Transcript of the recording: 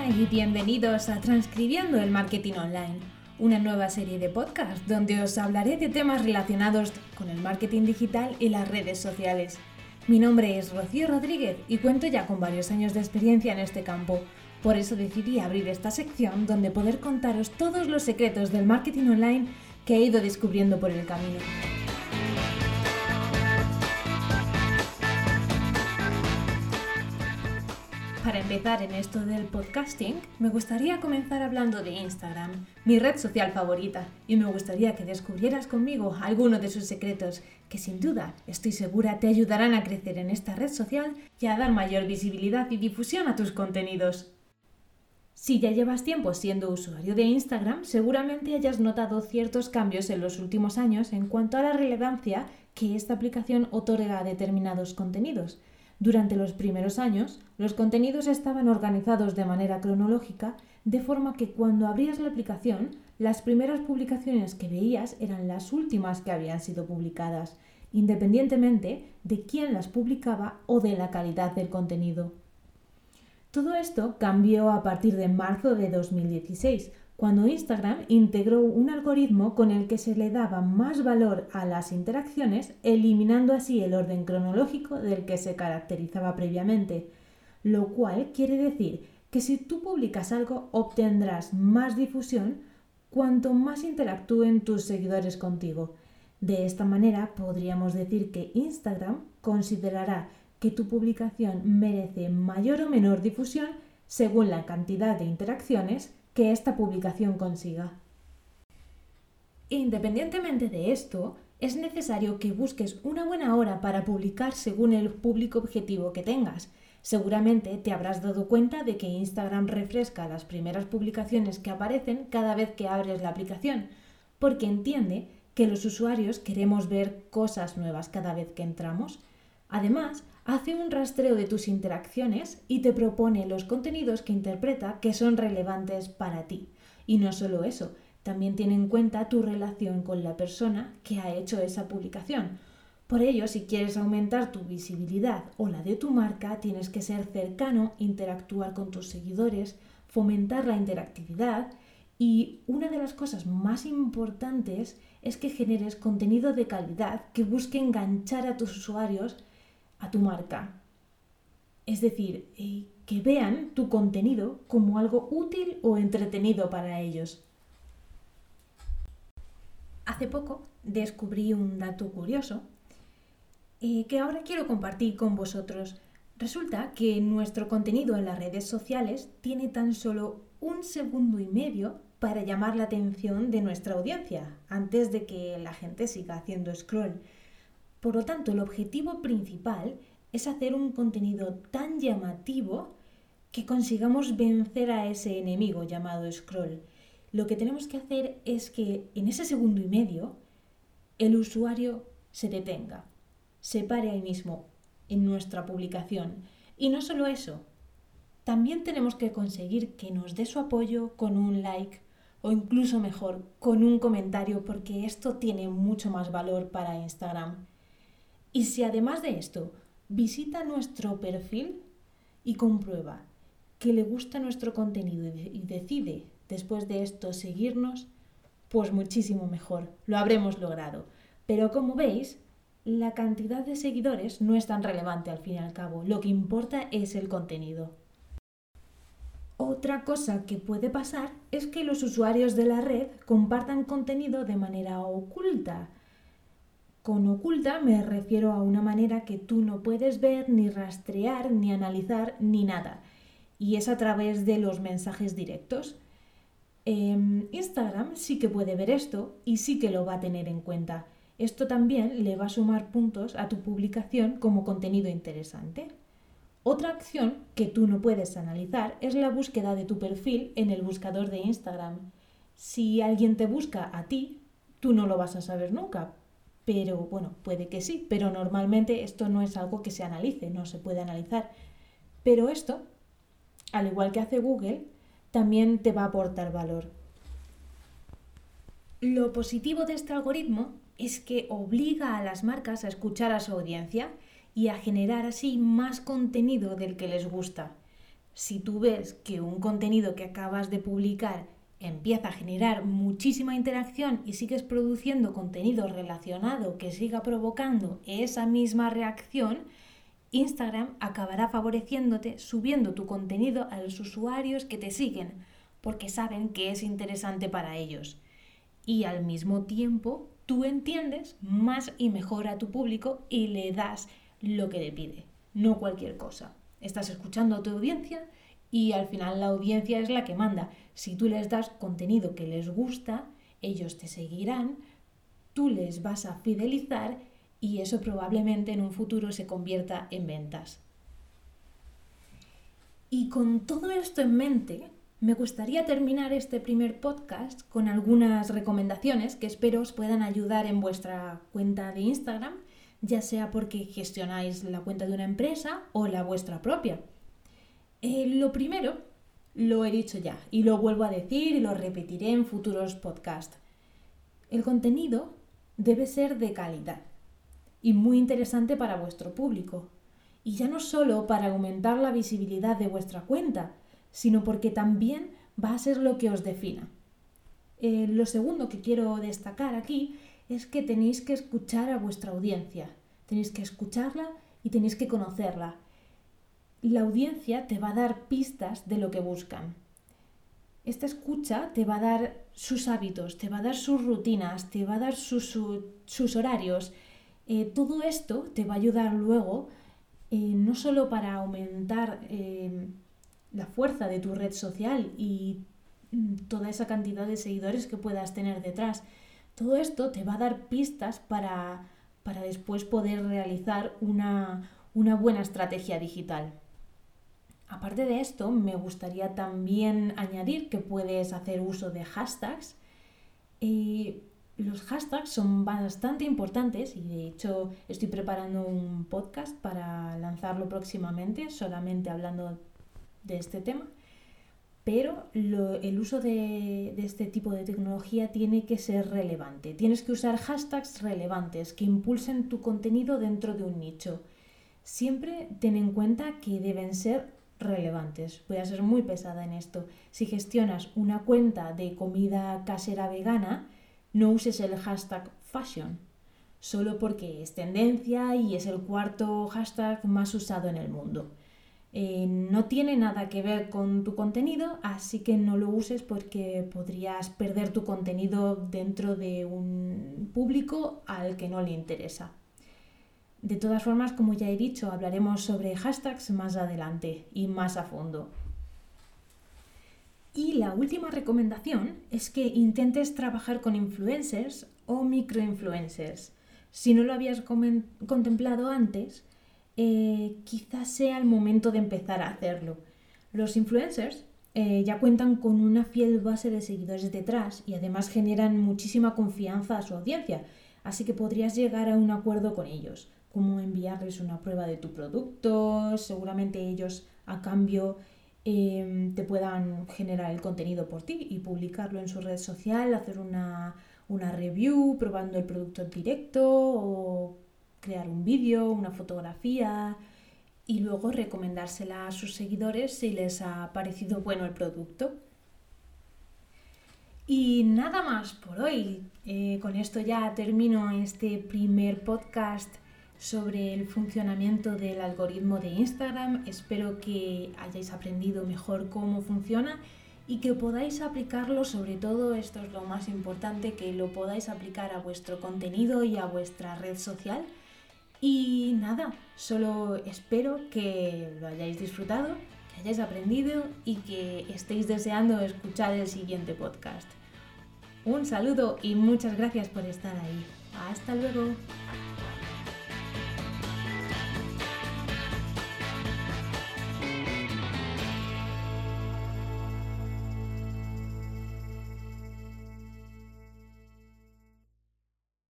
Hola y bienvenidos a Transcribiendo el Marketing Online, una nueva serie de podcasts donde os hablaré de temas relacionados con el marketing digital y las redes sociales. Mi nombre es Rocío Rodríguez y cuento ya con varios años de experiencia en este campo. Por eso decidí abrir esta sección donde poder contaros todos los secretos del marketing online que he ido descubriendo por el camino. Para empezar en esto del podcasting, me gustaría comenzar hablando de Instagram, mi red social favorita, y me gustaría que descubrieras conmigo alguno de sus secretos, que sin duda, estoy segura, te ayudarán a crecer en esta red social y a dar mayor visibilidad y difusión a tus contenidos. Si ya llevas tiempo siendo usuario de Instagram, seguramente hayas notado ciertos cambios en los últimos años en cuanto a la relevancia que esta aplicación otorga a determinados contenidos. Durante los primeros años, los contenidos estaban organizados de manera cronológica, de forma que cuando abrías la aplicación, las primeras publicaciones que veías eran las últimas que habían sido publicadas, independientemente de quién las publicaba o de la calidad del contenido. Todo esto cambió a partir de marzo de 2016, cuando Instagram integró un algoritmo con el que se le daba más valor a las interacciones, eliminando así el orden cronológico del que se caracterizaba previamente, lo cual quiere decir que si tú publicas algo obtendrás más difusión cuanto más interactúen tus seguidores contigo. De esta manera podríamos decir que Instagram considerará que tu publicación merece mayor o menor difusión según la cantidad de interacciones que esta publicación consiga. Independientemente de esto, es necesario que busques una buena hora para publicar según el público objetivo que tengas. Seguramente te habrás dado cuenta de que Instagram refresca las primeras publicaciones que aparecen cada vez que abres la aplicación, porque entiende que los usuarios queremos ver cosas nuevas cada vez que entramos. Además, hace un rastreo de tus interacciones y te propone los contenidos que interpreta que son relevantes para ti. Y no solo eso, también tiene en cuenta tu relación con la persona que ha hecho esa publicación. Por ello, si quieres aumentar tu visibilidad o la de tu marca, tienes que ser cercano, interactuar con tus seguidores, fomentar la interactividad y una de las cosas más importantes es que generes contenido de calidad que busque enganchar a tus usuarios a tu marca. Es decir, que vean tu contenido como algo útil o entretenido para ellos. Hace poco descubrí un dato curioso que ahora quiero compartir con vosotros. Resulta que nuestro contenido en las redes sociales tiene tan solo 1,5 segundos para llamar la atención de nuestra audiencia, antes de que la gente siga haciendo scroll. Por lo tanto, el objetivo principal es hacer un contenido tan llamativo que consigamos vencer a ese enemigo llamado scroll. Lo que tenemos que hacer es que en ese 1,5 segundos el usuario se detenga, se pare ahí mismo en nuestra publicación. Y no solo eso, también tenemos que conseguir que nos dé su apoyo con un like o incluso mejor, con un comentario, porque esto tiene mucho más valor para Instagram. Y si además de esto visita nuestro perfil y comprueba que le gusta nuestro contenido y decide después de esto seguirnos, pues muchísimo mejor, lo habremos logrado. Pero como veis, la cantidad de seguidores no es tan relevante al fin y al cabo, lo que importa es el contenido. Otra cosa que puede pasar es que los usuarios de la red compartan contenido de manera oculta. Con oculta me refiero a una manera que tú no puedes ver, ni rastrear, ni analizar, ni nada. Y es a través de los mensajes directos. Instagram sí que puede ver esto y sí que lo va a tener en cuenta. Esto también le va a sumar puntos a tu publicación como contenido interesante. Otra acción que tú no puedes analizar es la búsqueda de tu perfil en el buscador de Instagram. Si alguien te busca a ti, tú no lo vas a saber nunca. Pero bueno, puede que sí, pero normalmente esto no es algo que se analice, no se puede analizar. Pero esto, al igual que hace Google, también te va a aportar valor. Lo positivo de este algoritmo es que obliga a las marcas a escuchar a su audiencia y a generar así más contenido del que les gusta. Si tú ves que un contenido que acabas de publicar empieza a generar muchísima interacción y sigues produciendo contenido relacionado que siga provocando esa misma reacción, Instagram acabará favoreciéndote subiendo tu contenido a los usuarios que te siguen, porque saben que es interesante para ellos. Y al mismo tiempo, tú entiendes más y mejor a tu público y le das lo que te pide, no cualquier cosa. Estás escuchando a tu audiencia y al final la audiencia es la que manda. Si tú les das contenido que les gusta, ellos te seguirán, tú les vas a fidelizar y eso probablemente en un futuro se convierta en ventas. Y con todo esto en mente, me gustaría terminar este primer podcast con algunas recomendaciones que espero os puedan ayudar en vuestra cuenta de Instagram, ya sea porque gestionáis la cuenta de una empresa o la vuestra propia. Lo primero, lo he dicho ya y lo vuelvo a decir y lo repetiré en futuros podcasts. El contenido debe ser de calidad y muy interesante para vuestro público. Y ya no solo para aumentar la visibilidad de vuestra cuenta, sino porque también va a ser lo que os defina. Lo segundo que quiero destacar aquí es que tenéis que escuchar a vuestra audiencia. Tenéis que escucharla y tenéis que conocerla. La audiencia te va a dar pistas de lo que buscan. Esta escucha te va a dar sus hábitos, te va a dar sus rutinas, te va a dar sus horarios. Todo esto te va a ayudar luego no solo para aumentar la fuerza de tu red social y toda esa cantidad de seguidores que puedas tener detrás. Todo esto te va a dar pistas para después poder realizar una buena estrategia digital. Aparte de esto, me gustaría también añadir que puedes hacer uso de hashtags. Los hashtags son bastante importantes y de hecho estoy preparando un podcast para lanzarlo próximamente, solamente hablando de este tema. Pero el uso de este tipo de tecnología tiene que ser relevante. Tienes que usar hashtags relevantes que impulsen tu contenido dentro de un nicho. Siempre ten en cuenta que deben ser relevantes. Voy a ser muy pesada en esto. Si gestionas una cuenta de comida casera vegana, no uses el hashtag fashion, solo porque es tendencia y es el cuarto hashtag más usado en el mundo. No tiene nada que ver con tu contenido, así que no lo uses porque podrías perder tu contenido dentro de un público al que no le interesa. De todas formas, como ya he dicho, hablaremos sobre hashtags más adelante y más a fondo. Y la última recomendación es que intentes trabajar con influencers o microinfluencers. Si no lo habías contemplado antes, quizás sea el momento de empezar a hacerlo. Los influencers ya cuentan con una fiel base de seguidores detrás y además generan muchísima confianza a su audiencia, así que podrías llegar a un acuerdo con ellos, como enviarles una prueba de tu producto, seguramente ellos a cambio te puedan generar el contenido por ti y publicarlo en su red social, hacer una review probando el producto en directo o crear un vídeo, una fotografía y luego recomendársela a sus seguidores si les ha parecido bueno el producto. Y nada más por hoy. Con esto ya termino este primer podcast sobre el funcionamiento del algoritmo de Instagram. Espero que hayáis aprendido mejor cómo funciona y que podáis aplicarlo, sobre todo, esto es lo más importante, que lo podáis aplicar a vuestro contenido y a vuestra red social. Y nada, solo espero que lo hayáis disfrutado, que hayáis aprendido y que estéis deseando escuchar el siguiente podcast. Un saludo y muchas gracias por estar ahí. Hasta luego.